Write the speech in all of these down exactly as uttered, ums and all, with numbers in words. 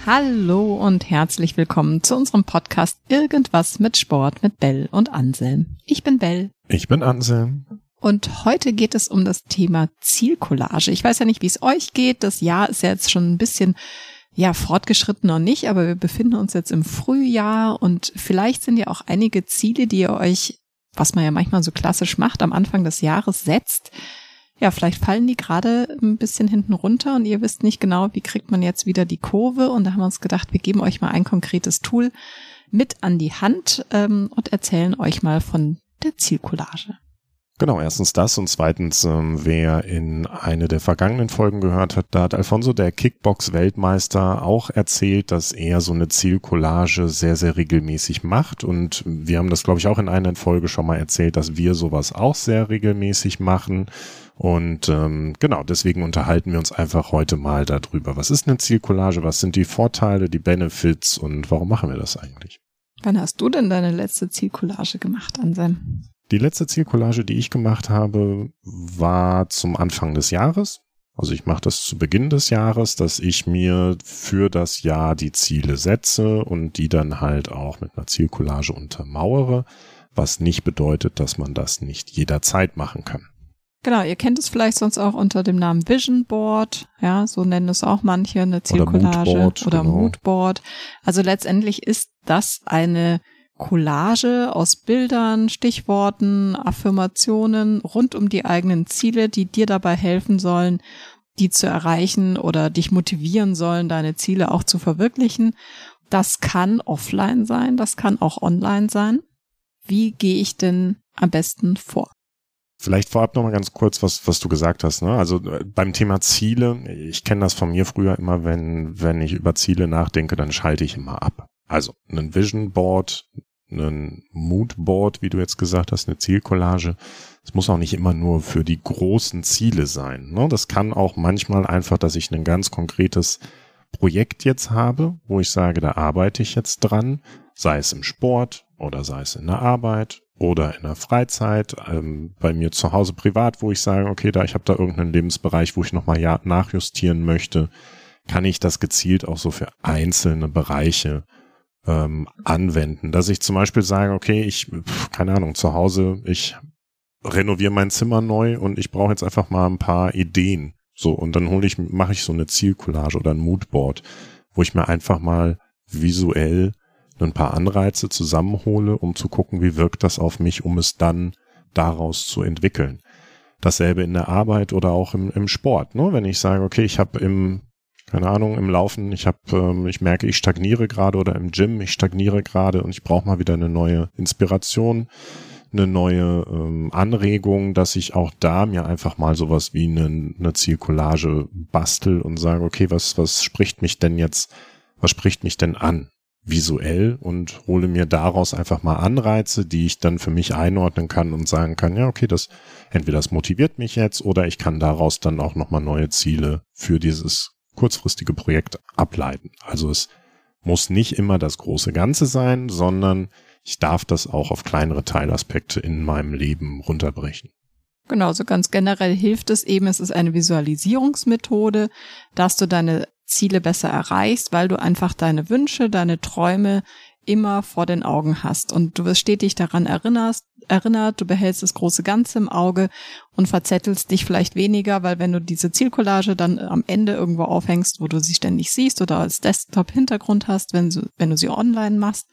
Hallo und herzlich willkommen zu unserem Podcast Irgendwas mit Sport mit Bell und Anselm. Ich bin Bell. Ich bin Anselm. Und heute geht es um das Thema Zielcollage. Ich weiß ja nicht, wie es euch geht. Das Jahr ist ja jetzt schon ein bisschen, ja, fortgeschritten noch nicht, aber wir befinden uns jetzt im Frühjahr und vielleicht sind ja auch einige Ziele, die ihr euch, was man ja manchmal so klassisch macht, am Anfang des Jahres setzt. Ja, vielleicht fallen die gerade ein bisschen hinten runter und ihr wisst nicht genau, wie kriegt man jetzt wieder die Kurve. Und da haben wir uns gedacht, wir geben euch mal ein konkretes Tool mit an die Hand ähm, und erzählen euch mal von der Zielcollage. Genau, erstens das und zweitens, ähm, wer in eine der vergangenen Folgen gehört hat, da hat Alfonso, der Kickbox-Weltmeister, auch erzählt, dass er so eine Zielcollage sehr, sehr regelmäßig macht und wir haben das, glaube ich, auch in einer Folge schon mal erzählt, dass wir sowas auch sehr regelmäßig machen und ähm, genau, deswegen unterhalten wir uns einfach heute mal darüber. Was ist eine Zielcollage, was sind die Vorteile, die Benefits und warum machen wir das eigentlich? Wann hast du denn deine letzte Zielcollage gemacht, Anselm? Die letzte Zielcollage, die ich gemacht habe, war zum Anfang des Jahres. Also ich mache das zu Beginn des Jahres, dass ich mir für das Jahr die Ziele setze und die dann halt auch mit einer Zielcollage untermauere, was nicht bedeutet, dass man das nicht jederzeit machen kann. Genau, ihr kennt es vielleicht sonst auch unter dem Namen Vision Board, ja, so nennen es auch manche, eine Zielcollage oder Moodboard. Oder genau. Moodboard. Also letztendlich ist das eine Collage aus Bildern, Stichworten, Affirmationen rund um die eigenen Ziele, die dir dabei helfen sollen, die zu erreichen oder dich motivieren sollen, deine Ziele auch zu verwirklichen. Das kann offline sein, das kann auch online sein. Wie gehe ich denn am besten vor? Vielleicht vorab noch mal ganz kurz, was was du gesagt hast, ne? Also beim Thema Ziele, ich kenne das von mir früher immer, wenn wenn ich über Ziele nachdenke, dann schalte ich immer ab. Also ein Vision Board, ein Moodboard, wie du jetzt gesagt hast, eine Zielcollage. Es muss auch nicht immer nur für die großen Ziele sein, ne? Das kann auch manchmal einfach, dass ich ein ganz konkretes Projekt jetzt habe, wo ich sage, da arbeite ich jetzt dran, sei es im Sport oder sei es in der Arbeit oder in der Freizeit, ähm, bei mir zu Hause privat, wo ich sage, okay, da ich habe da irgendeinen Lebensbereich, wo ich nochmal ja, nachjustieren möchte, kann ich das gezielt auch so für einzelne Bereiche ähm, anwenden. Dass ich zum Beispiel sage, okay, ich, keine Ahnung, zu Hause, ich renoviere mein Zimmer neu und ich brauche jetzt einfach mal ein paar Ideen. So, und dann hole ich, mache ich so eine Zielcollage oder ein Moodboard, wo ich mir einfach mal visuell ein paar Anreize zusammenhole, um zu gucken, wie wirkt das auf mich, um es dann daraus zu entwickeln. Dasselbe in der Arbeit oder auch im, im Sport, ne? Wenn ich sage, okay, ich habe im, keine Ahnung, im Laufen, ich habe, ähm, ich merke, ich stagniere gerade oder im Gym, ich stagniere gerade und ich brauche mal wieder eine neue Inspiration, eine neue ähm, Anregung, dass ich auch da mir einfach mal sowas wie eine, eine Zielcollage bastel und sage, okay, was, was spricht mich denn jetzt, was spricht mich denn an? Visuell und hole mir daraus einfach mal Anreize, die ich dann für mich einordnen kann und sagen kann, ja, okay, das entweder das motiviert mich jetzt oder ich kann daraus dann auch nochmal neue Ziele für dieses kurzfristige Projekt ableiten. Also es muss nicht immer das große Ganze sein, sondern ich darf das auch auf kleinere Teilaspekte in meinem Leben runterbrechen. Genau, so ganz generell hilft es eben, es ist eine Visualisierungsmethode, dass du deine Ziele besser erreichst, weil du einfach deine Wünsche, deine Träume immer vor den Augen hast und du wirst stetig daran erinnerst, erinnert, du behältst das große Ganze im Auge und verzettelst dich vielleicht weniger, weil wenn du diese Zielcollage dann am Ende irgendwo aufhängst, wo du sie ständig siehst oder als Desktop-Hintergrund hast, wenn du, wenn du sie online machst,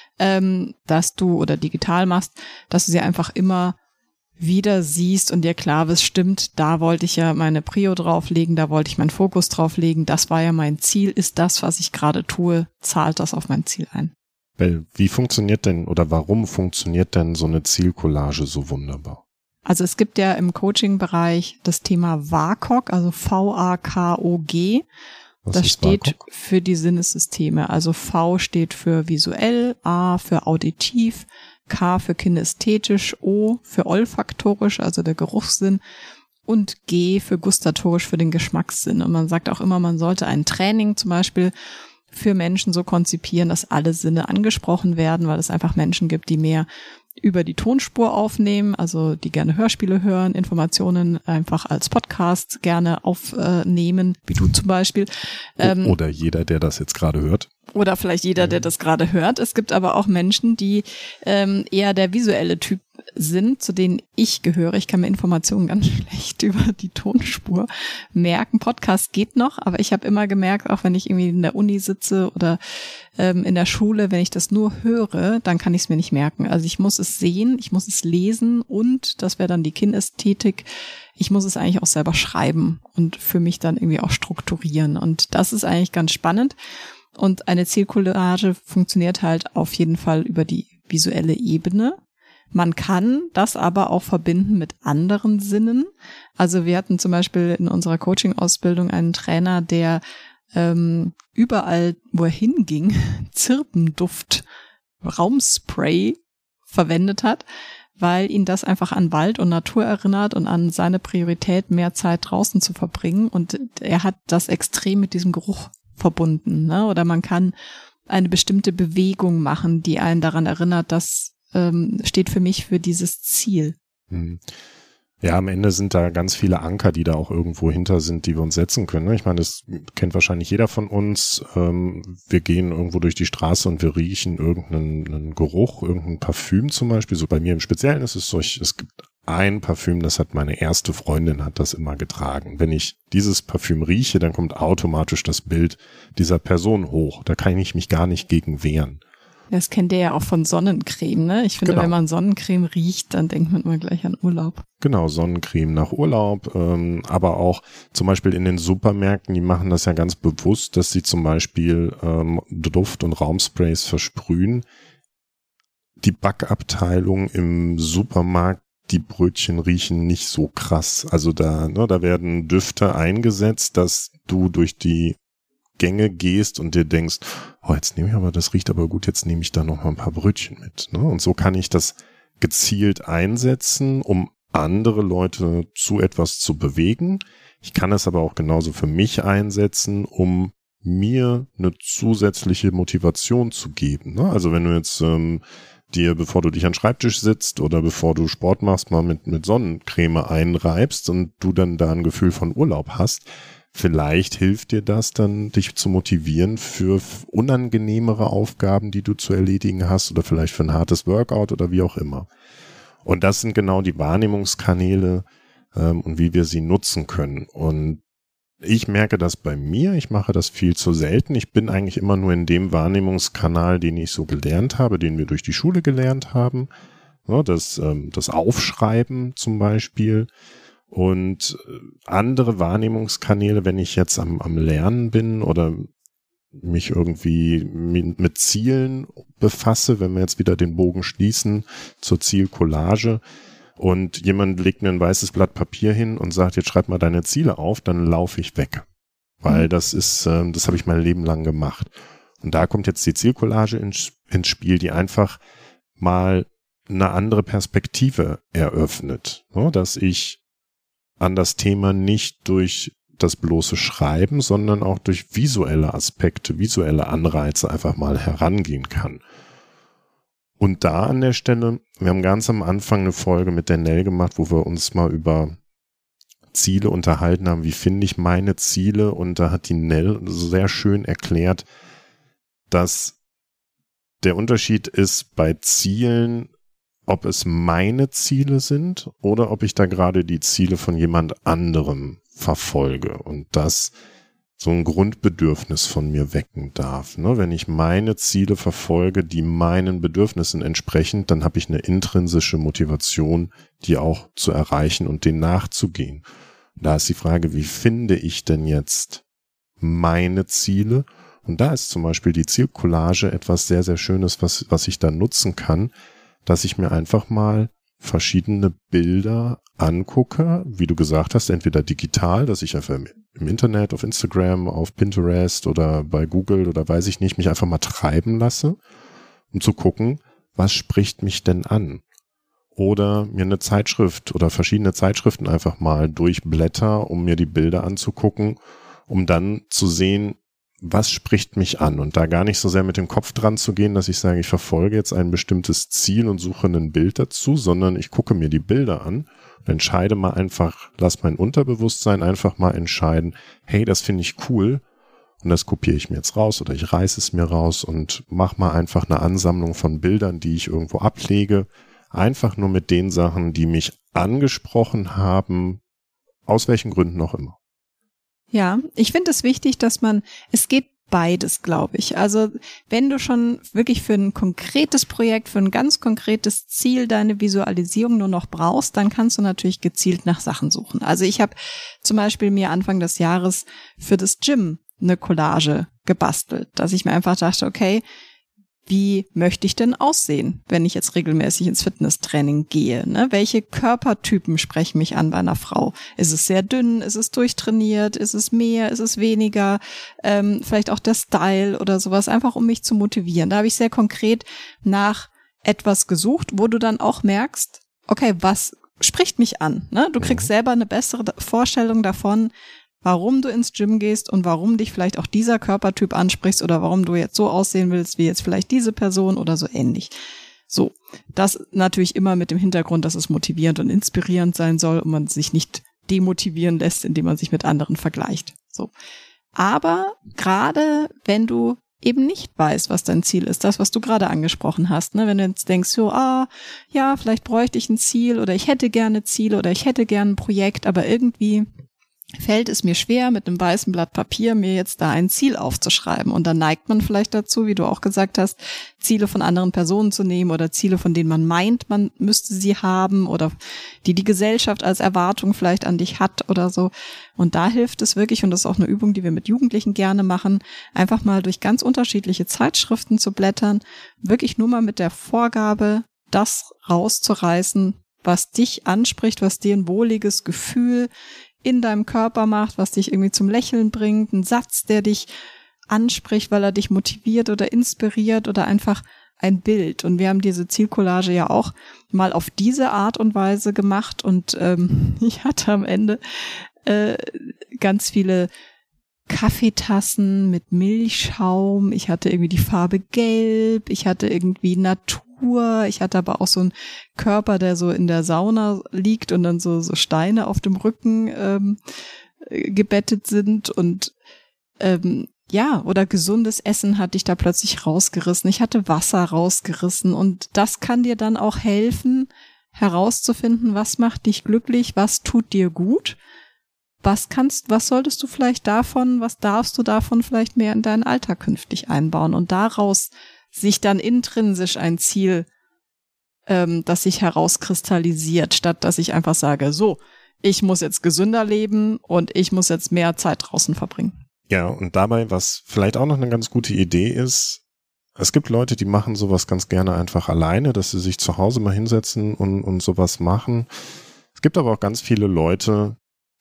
ähm, dass du oder digital machst, dass du sie einfach immer wieder siehst und dir klar wird, stimmt, da wollte ich ja meine Prio drauflegen, da wollte ich meinen Fokus drauflegen, das war ja mein Ziel, ist das, was ich gerade tue, zahlt das auf mein Ziel ein. Bell, wie funktioniert denn oder warum funktioniert denn so eine Zielcollage so wunderbar? Also es gibt ja im Coaching-Bereich das Thema V A K O G, also V A K O G. Was das steht V A K O G? Für die Sinnessysteme. Also V steht für visuell, A für auditiv, K für kinästhetisch, O für olfaktorisch, also der Geruchssinn und G für gustatorisch, für den Geschmackssinn. Und man sagt auch immer, man sollte ein Training zum Beispiel für Menschen so konzipieren, dass alle Sinne angesprochen werden, weil es einfach Menschen gibt, die mehr über die Tonspur aufnehmen, also die gerne Hörspiele hören, Informationen einfach als Podcast gerne aufnehmen, wie du zum Beispiel. Ähm, oder jeder, der das jetzt gerade hört. Oder vielleicht jeder, der das gerade hört. Es gibt aber auch Menschen, die ähm, eher der visuelle Typ sind, zu denen ich gehöre. Ich kann mir Informationen ganz schlecht über die Tonspur merken. Podcast geht noch, aber ich habe immer gemerkt, auch wenn ich irgendwie in der Uni sitze oder ähm, in der Schule, wenn ich das nur höre, dann kann ich es mir nicht merken. Also ich muss es sehen, ich muss es lesen und, das wäre dann die Kinästhetik, ich muss es eigentlich auch selber schreiben und für mich dann irgendwie auch strukturieren. Und das ist eigentlich ganz spannend. Und eine Zielcollage funktioniert halt auf jeden Fall über die visuelle Ebene. Man kann das aber auch verbinden mit anderen Sinnen. Also wir hatten zum Beispiel in unserer Coaching-Ausbildung einen Trainer, der ähm, überall, wo er hinging, Zirbenduft, Raumspray verwendet hat, weil ihn das einfach an Wald und Natur erinnert und an seine Priorität, mehr Zeit draußen zu verbringen. Und er hat das extrem mit diesem Geruch verbunden, ne? Oder man kann eine bestimmte Bewegung machen, die einen daran erinnert, das ähm, steht für mich für dieses Ziel. Ja, am Ende sind da ganz viele Anker, die da auch irgendwo hinter sind, die wir uns setzen können. Ne? Ich meine, das kennt wahrscheinlich jeder von uns. Ähm, wir gehen irgendwo durch die Straße und wir riechen irgendeinen Geruch, irgendein Parfüm zum Beispiel. So bei mir im Speziellen ist es so, ich, es gibt ein Parfüm, das hat meine erste Freundin, hat das immer getragen. Wenn ich dieses Parfüm rieche, dann kommt automatisch das Bild dieser Person hoch. Da kann ich mich gar nicht gegen wehren. Das kennt ihr ja auch von Sonnencreme, ne? Ich finde, genau. Wenn man Sonnencreme riecht, dann denkt man immer gleich an Urlaub. Genau, Sonnencreme nach Urlaub, ähm, aber auch zum Beispiel in den Supermärkten, die machen das ja ganz bewusst, dass sie zum Beispiel ähm, Duft- und Raumsprays versprühen. Die Backabteilung im Supermarkt, die Brötchen riechen nicht so krass. Also da, ne, da werden Düfte eingesetzt, dass du durch die Gänge gehst und dir denkst, oh, jetzt nehme ich aber, das riecht aber gut, jetzt nehme ich da noch mal ein paar Brötchen mit. Ne? Und so kann ich das gezielt einsetzen, um andere Leute zu etwas zu bewegen. Ich kann es aber auch genauso für mich einsetzen, um mir eine zusätzliche Motivation zu geben. Ne? Also wenn du jetzt ähm, dir, bevor du dich an den Schreibtisch sitzt oder bevor du Sport machst, mal mit, mit Sonnencreme einreibst und du dann da ein Gefühl von Urlaub hast, vielleicht hilft dir das dann, dich zu motivieren für unangenehmere Aufgaben, die du zu erledigen hast oder vielleicht für ein hartes Workout oder wie auch immer. Und das sind genau die Wahrnehmungskanäle ähm, und wie wir sie nutzen können. Und ich merke das bei mir, ich mache das viel zu selten. Ich bin eigentlich immer nur in dem Wahrnehmungskanal, den ich so gelernt habe, den wir durch die Schule gelernt haben. Ja, das, ähm, das Aufschreiben zum Beispiel. Und andere Wahrnehmungskanäle, wenn ich jetzt am, am Lernen bin oder mich irgendwie mit, mit Zielen befasse, wenn wir jetzt wieder den Bogen schließen zur Zielcollage und jemand legt mir ein weißes Blatt Papier hin und sagt, jetzt schreib mal deine Ziele auf, dann laufe ich weg. Weil das ist, äh, das habe ich mein Leben lang gemacht. Und da kommt jetzt die Zielcollage ins, ins Spiel, die einfach mal eine andere Perspektive eröffnet, ne? Dass ich an das Thema nicht durch das bloße Schreiben, sondern auch durch visuelle Aspekte, visuelle Anreize einfach mal herangehen kann. Und da an der Stelle, wir haben ganz am Anfang eine Folge mit der Nell gemacht, wo wir uns mal über Ziele unterhalten haben, wie finde ich meine Ziele, und da hat die Nell sehr schön erklärt, dass der Unterschied ist bei Zielen, ob es meine Ziele sind oder ob ich da gerade die Ziele von jemand anderem verfolge und das so ein Grundbedürfnis von mir wecken darf. Ne? Wenn ich meine Ziele verfolge, die meinen Bedürfnissen entsprechen, dann habe ich eine intrinsische Motivation, die auch zu erreichen und denen nachzugehen. Und da ist die Frage, wie finde ich denn jetzt meine Ziele? Und da ist zum Beispiel die Zielcollage etwas sehr, sehr Schönes, was, was ich da nutzen kann, dass ich mir einfach mal verschiedene Bilder angucke, wie du gesagt hast, entweder digital, dass ich einfach im Internet, auf Instagram, auf Pinterest oder bei Google oder weiß ich nicht, mich einfach mal treiben lasse, um zu gucken, was spricht mich denn an? Oder mir eine Zeitschrift oder verschiedene Zeitschriften einfach mal durchblätter, um mir die Bilder anzugucken, um dann zu sehen, was spricht mich an? Und da gar nicht so sehr mit dem Kopf dran zu gehen, dass ich sage, ich verfolge jetzt ein bestimmtes Ziel und suche ein Bild dazu, sondern ich gucke mir die Bilder an und entscheide mal einfach, lass mein Unterbewusstsein einfach mal entscheiden, hey, das finde ich cool und das kopiere ich mir jetzt raus oder ich reiße es mir raus und mache mal einfach eine Ansammlung von Bildern, die ich irgendwo ablege, einfach nur mit den Sachen, die mich angesprochen haben, aus welchen Gründen auch immer. Ja, ich finde es wichtig, dass man, es geht beides, glaube ich. Also wenn du schon wirklich für ein konkretes Projekt, für ein ganz konkretes Ziel deine Visualisierung nur noch brauchst, dann kannst du natürlich gezielt nach Sachen suchen. Also ich habe zum Beispiel mir Anfang des Jahres für das Gym eine Collage gebastelt, dass ich mir einfach dachte, okay, wie möchte ich denn aussehen, wenn ich jetzt regelmäßig ins Fitnesstraining gehe? Ne? Welche Körpertypen sprechen mich an bei einer Frau? Ist es sehr dünn? Ist es durchtrainiert? Ist es mehr? Ist es weniger? Ähm, vielleicht auch der Style oder sowas, einfach um mich zu motivieren. Da habe ich sehr konkret nach etwas gesucht, wo du dann auch merkst, okay, was spricht mich an? Ne? Du kriegst selber eine bessere Vorstellung davon, warum du ins Gym gehst und warum dich vielleicht auch dieser Körpertyp ansprichst oder warum du jetzt so aussehen willst, wie jetzt vielleicht diese Person oder so ähnlich. So, das natürlich immer mit dem Hintergrund, dass es motivierend und inspirierend sein soll und man sich nicht demotivieren lässt, indem man sich mit anderen vergleicht. So. Aber gerade wenn du eben nicht weißt, was dein Ziel ist, das, was du gerade angesprochen hast, ne, wenn du jetzt denkst, so, ah, ja, vielleicht bräuchte ich ein Ziel oder ich hätte gerne Ziele oder ich hätte gerne ein Projekt, aber irgendwie fällt es mir schwer, mit einem weißen Blatt Papier mir jetzt da ein Ziel aufzuschreiben. Und dann neigt man vielleicht dazu, wie du auch gesagt hast, Ziele von anderen Personen zu nehmen oder Ziele, von denen man meint, man müsste sie haben oder die die Gesellschaft als Erwartung vielleicht an dich hat oder so. Und da hilft es wirklich, und das ist auch eine Übung, die wir mit Jugendlichen gerne machen, einfach mal durch ganz unterschiedliche Zeitschriften zu blättern, wirklich nur mal mit der Vorgabe, das rauszureißen, was dich anspricht, was dir ein wohliges Gefühl in deinem Körper macht, was dich irgendwie zum Lächeln bringt, ein Satz, der dich anspricht, weil er dich motiviert oder inspiriert oder einfach ein Bild. Und wir haben diese Zielcollage ja auch mal auf diese Art und Weise gemacht und ähm, ich hatte am Ende äh, ganz viele Kaffeetassen mit Milchschaum, ich hatte irgendwie die Farbe Gelb, ich hatte irgendwie Natur, ich hatte aber auch so einen Körper, der so in der Sauna liegt und dann so, so Steine auf dem Rücken ähm, gebettet sind und ähm, ja, oder gesundes Essen hatte ich da plötzlich rausgerissen, ich hatte Wasser rausgerissen und das kann dir dann auch helfen, herauszufinden, was macht dich glücklich, was tut dir gut. Was kannst, was solltest du vielleicht davon, was darfst du davon vielleicht mehr in deinen Alltag künftig einbauen und daraus sich dann intrinsisch ein Ziel, ähm, das sich herauskristallisiert, statt dass ich einfach sage, so, ich muss jetzt gesünder leben und ich muss jetzt mehr Zeit draußen verbringen. Ja, und dabei, was vielleicht auch noch eine ganz gute Idee ist, es gibt Leute, die machen sowas ganz gerne einfach alleine, dass sie sich zu Hause mal hinsetzen und, und sowas machen. Es gibt aber auch ganz viele Leute,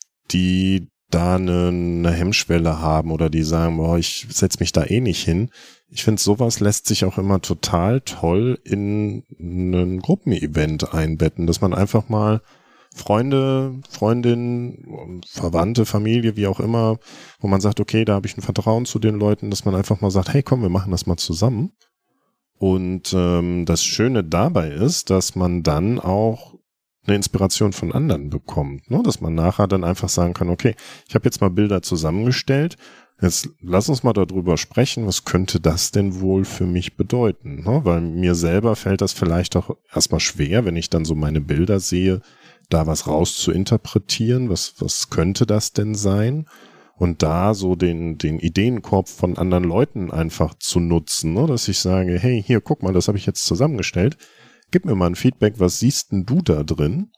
die da eine, eine Hemmschwelle haben oder die sagen, boah, ich setze mich da eh nicht hin. Ich finde, sowas lässt sich auch immer total toll in ein Gruppenevent einbetten, dass man einfach mal Freunde, Freundinnen, Verwandte, Familie, wie auch immer, wo man sagt, okay, da habe ich ein Vertrauen zu den Leuten, dass man einfach mal sagt, hey, komm, wir machen das mal zusammen. Und ähm, das Schöne dabei ist, dass man dann auch eine Inspiration von anderen bekommt, ne? Dass man nachher dann einfach sagen kann, okay, ich habe jetzt mal Bilder zusammengestellt, jetzt lass uns mal darüber sprechen, was könnte das denn wohl für mich bedeuten, ne? Weil mir selber fällt das vielleicht auch erstmal schwer, wenn ich dann so meine Bilder sehe, da was raus zu interpretieren, was, was könnte das denn sein? Und da so den, den Ideenkorb von anderen Leuten einfach zu nutzen, ne? Dass ich sage, hey, hier, guck mal, das habe ich jetzt zusammengestellt. Gib mir mal ein Feedback, was siehst denn du da drin?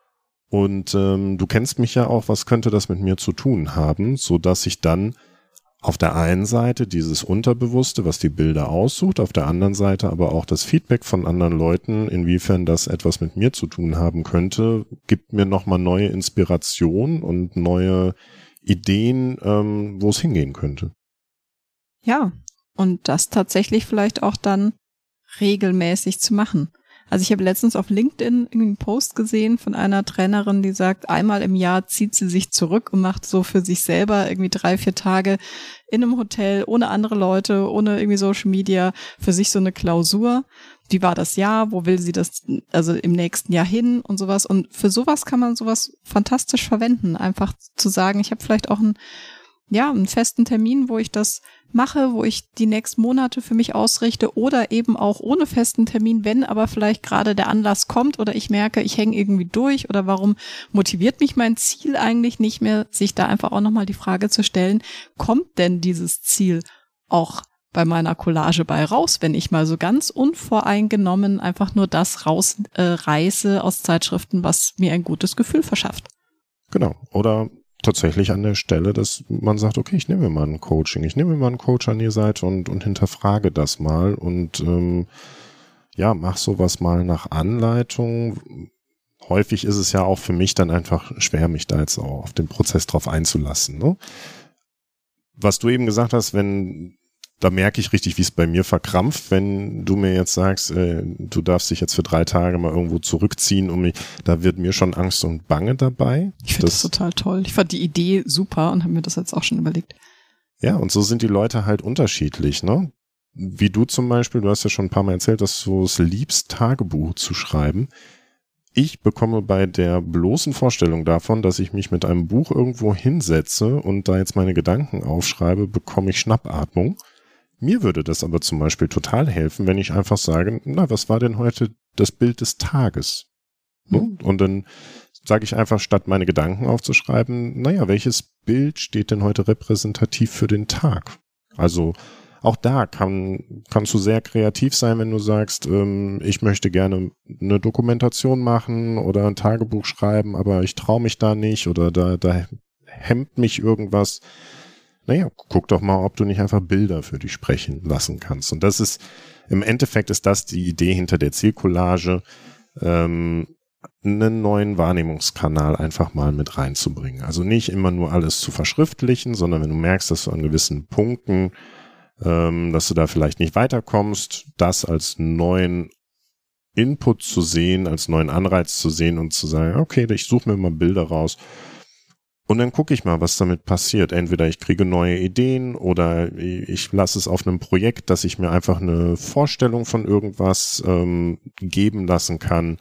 Und ähm, du kennst mich ja auch, was könnte das mit mir zu tun haben, so dass ich dann auf der einen Seite dieses Unterbewusste, was die Bilder aussucht, auf der anderen Seite aber auch das Feedback von anderen Leuten, inwiefern das etwas mit mir zu tun haben könnte, gibt mir nochmal neue Inspiration und neue Ideen, ähm, wo es hingehen könnte. Ja, und das tatsächlich vielleicht auch dann regelmäßig zu machen. Also ich habe letztens auf LinkedIn einen Post gesehen von einer Trainerin, die sagt, einmal im Jahr zieht sie sich zurück und macht so für sich selber irgendwie drei, vier Tage in einem Hotel, ohne andere Leute, ohne irgendwie Social Media, für sich so eine Klausur. Wie war das Jahr? Wo will sie das, also im nächsten Jahr hin und sowas? Und für sowas kann man sowas fantastisch verwenden. Einfach zu sagen, ich habe vielleicht auch einen, ja, einen festen Termin, wo ich das mache, wo ich die nächsten Monate für mich ausrichte oder eben auch ohne festen Termin, wenn aber vielleicht gerade der Anlass kommt oder ich merke, ich hänge irgendwie durch oder warum motiviert mich mein Ziel eigentlich nicht mehr, sich da einfach auch nochmal die Frage zu stellen, kommt denn dieses Ziel auch bei meiner Collage bei raus, wenn ich mal so ganz unvoreingenommen einfach nur das rausreiße äh, aus Zeitschriften, was mir ein gutes Gefühl verschafft. Genau, oder tatsächlich an der Stelle, dass man sagt, okay, ich nehme mir mal ein Coaching, ich nehme mir mal einen Coach an die Seite und, und hinterfrage das mal und ähm, ja, mach sowas mal nach Anleitung. Häufig ist es ja auch für mich dann einfach schwer, mich da jetzt auch auf den Prozess drauf einzulassen. Ne? Was du eben gesagt hast, wenn da merke ich richtig, wie es bei mir verkrampft, wenn du mir jetzt sagst, äh, du darfst dich jetzt für drei Tage mal irgendwo zurückziehen, um mich, da wird mir schon Angst und Bange dabei. Ich finde das, das total toll. Ich fand die Idee super und habe mir das jetzt auch schon überlegt. Ja, und so sind die Leute halt unterschiedlich, ne? Wie du zum Beispiel, du hast ja schon ein paar Mal erzählt, dass du es liebst, Tagebuch zu schreiben. Ich bekomme bei der bloßen Vorstellung davon, dass ich mich mit einem Buch irgendwo hinsetze und da jetzt meine Gedanken aufschreibe, bekomme ich Schnappatmung. Mir würde das aber zum Beispiel total helfen, wenn ich einfach sage, na, was war denn heute das Bild des Tages? Mhm. Und dann sage ich einfach, statt meine Gedanken aufzuschreiben, naja, welches Bild steht denn heute repräsentativ für den Tag? Also auch da kann, kannst du sehr kreativ sein, wenn du sagst, ähm, ich möchte gerne eine Dokumentation machen oder ein Tagebuch schreiben, aber ich traue mich da nicht oder da, da hemmt mich irgendwas. Naja, guck doch mal, ob du nicht einfach Bilder für dich sprechen lassen kannst. Und das ist, im Endeffekt ist das die Idee hinter der Zielcollage, ähm, einen neuen Wahrnehmungskanal einfach mal mit reinzubringen. Also nicht immer nur alles zu verschriftlichen, sondern wenn du merkst, dass du an gewissen Punkten, ähm, dass du da vielleicht nicht weiterkommst, das als neuen Input zu sehen, als neuen Anreiz zu sehen und zu sagen, okay, ich suche mir mal Bilder raus. Und dann gucke ich mal, was damit passiert. Entweder ich kriege neue Ideen oder ich lasse es auf einem Projekt, dass ich mir einfach eine Vorstellung von irgendwas ähm, geben lassen kann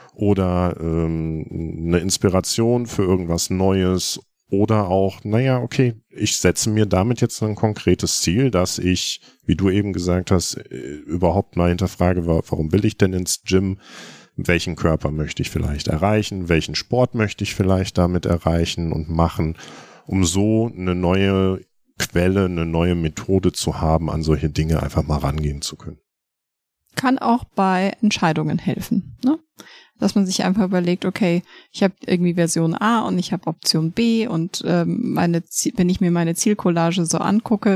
oder ähm, eine Inspiration für irgendwas Neues oder auch, naja, okay, ich setze mir damit jetzt ein konkretes Ziel, dass ich, wie du eben gesagt hast, überhaupt mal hinterfrage, warum will ich denn ins Gym? Welchen Körper möchte ich vielleicht erreichen, welchen Sport möchte ich vielleicht damit erreichen und machen, um so eine neue Quelle, eine neue Methode zu haben, an solche Dinge einfach mal rangehen zu können. Kann auch bei Entscheidungen helfen, ne? Dass man sich einfach überlegt, okay, ich habe irgendwie Version A und ich habe Option B und ähm, meine, wenn ich mir meine Zielcollage so angucke,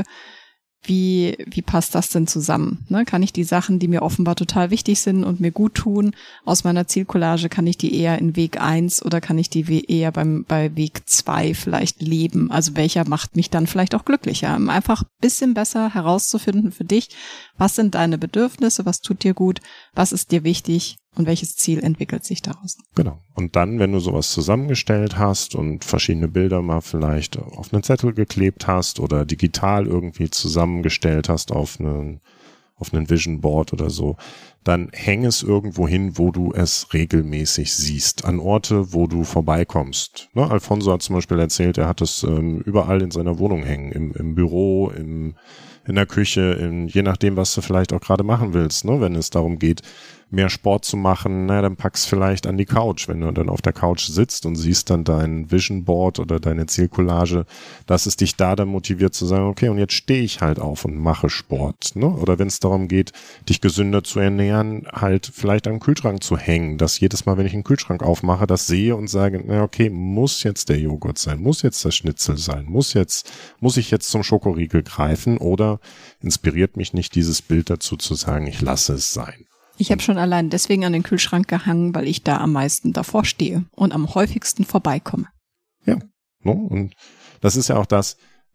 Wie, wie passt das denn zusammen? Ne? Kann ich die Sachen, die mir offenbar total wichtig sind und mir gut tun, aus meiner Zielcollage, kann ich die eher in Weg eins oder kann ich die eher beim, bei Weg zwei vielleicht leben? Also welcher macht mich dann vielleicht auch glücklicher? Um einfach ein bisschen besser herauszufinden für dich, was sind deine Bedürfnisse, was tut dir gut, was ist dir wichtig und welches Ziel entwickelt sich daraus? Genau. Und dann, wenn du sowas zusammengestellt hast und verschiedene Bilder mal vielleicht auf einen Zettel geklebt hast oder digital irgendwie zusammengestellt hast auf einen, auf einen Vision Board oder so, dann häng es irgendwo hin, wo du es regelmäßig siehst, an Orte, wo du vorbeikommst. Ne? Alfonso hat zum Beispiel erzählt, er hat es ähm, überall in seiner Wohnung hängen, im, im Büro, im, in der Küche, in, je nachdem, was du vielleicht auch gerade machen willst, ne? Wenn es darum geht, mehr Sport zu machen, na, dann pack's vielleicht an die Couch. Wenn du dann auf der Couch sitzt und siehst dann dein Vision Board oder deine Zielcollage, dass es dich da dann motiviert zu sagen, okay, und jetzt stehe ich halt auf und mache Sport, ne? Oder wenn es darum geht, dich gesünder zu ernähren, halt vielleicht am Kühlschrank zu hängen, dass jedes Mal, wenn ich einen Kühlschrank aufmache, das sehe und sage, na okay, muss jetzt der Joghurt sein, muss jetzt das Schnitzel sein, muss jetzt, muss ich jetzt zum Schokoriegel greifen oder inspiriert mich nicht dieses Bild dazu zu sagen, ich lasse es sein. Ich habe schon allein deswegen an den Kühlschrank gehangen, weil ich da am meisten davor stehe und am häufigsten vorbeikomme. Ja, no? Und das ist ja auch das,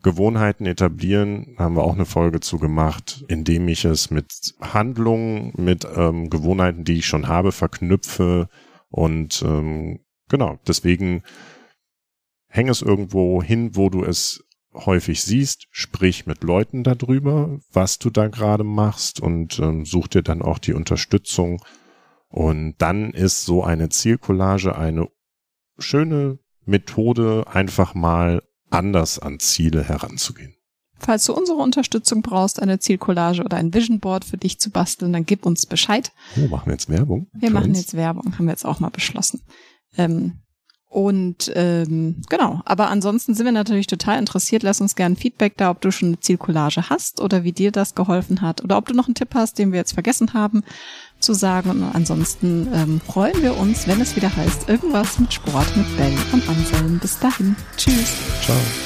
Gewohnheiten etablieren, haben wir auch eine Folge zu gemacht, indem ich es mit Handlungen, mit ähm, Gewohnheiten, die ich schon habe, verknüpfe und ähm, genau, deswegen häng es irgendwo hin, wo du es häufig siehst, sprich mit Leuten darüber, was du da gerade machst und ähm, such dir dann auch die Unterstützung und dann ist so eine Zielcollage eine schöne Methode, einfach mal anders an Ziele heranzugehen. Falls du unsere Unterstützung brauchst, eine Zielcollage oder ein Vision Board für dich zu basteln, dann gib uns Bescheid. Oh, machen wir jetzt Werbung? Wir machen jetzt Werbung, haben wir jetzt auch mal beschlossen. Ähm, und ähm, genau, aber ansonsten sind wir natürlich total interessiert. Lass uns gerne Feedback da, ob du schon eine Zielcollage hast oder wie dir das geholfen hat oder ob du noch einen Tipp hast, den wir jetzt vergessen haben zu sagen. Und ansonsten ähm, freuen wir uns, wenn es wieder heißt, irgendwas mit Sport mit Bell und Anselm. Bis dahin. Tschüss. Ciao.